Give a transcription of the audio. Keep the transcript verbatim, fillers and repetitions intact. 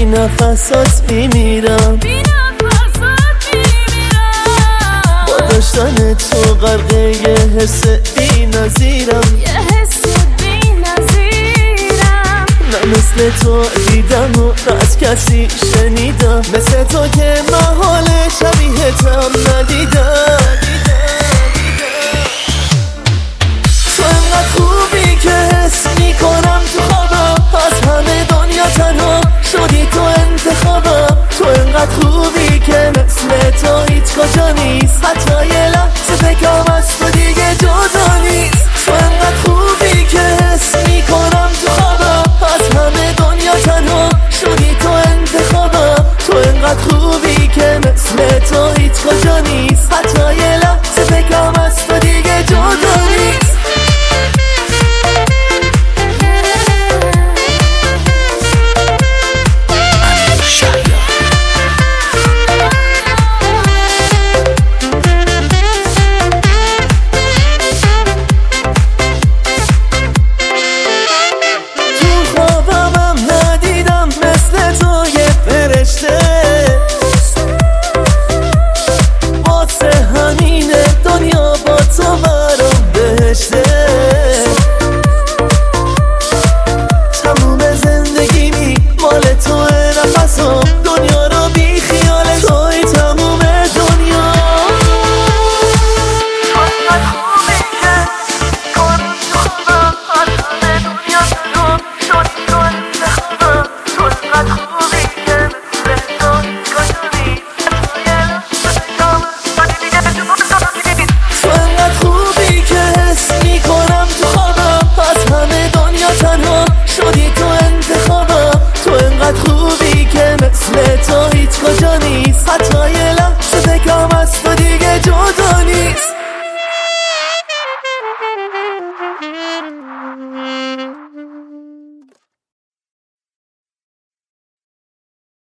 نفسات میمیرم، با داشتن تو غرقه یه حس بی نظیرم، نه مثل تو دیدم و نه از کسی شنیدم، مثل تو که محال شبیهتم ندیدم. تو انقدر خوبی که حس میکنم تو خوابم، از همه دنیا تنها شدی تو انتخابم. تو انقدر خوبی که مثل تو هیچ کجا نیست، حتی یه لحظه فکرم از تو دیگه جدا نیست. تو انقدر خوبی که حس میکنم تو خوابم، از همه دنیا تنها شدی تو انتخابم. تو انقدر خوبی که مثل تو هیچ کجا نیست، حتی یه لحظه فکرم از تو دیگه جدا نیست. دنیا رو بی خیال توی تموم دنیا. تو انقدر خوبی که کنی تو خوبم، از همه دنیا تنها شدی تو انتخابم. تو انقدر خوبی که مثل تو هیچ کجا نیست، حتی یه لحظه فکرم از تو دیگه جدا نیست. تو انقدر خوبی که حس میکنم تو خوابم، از همه دنیا تنها شدی تو انتخابم. تو انقدر خوبی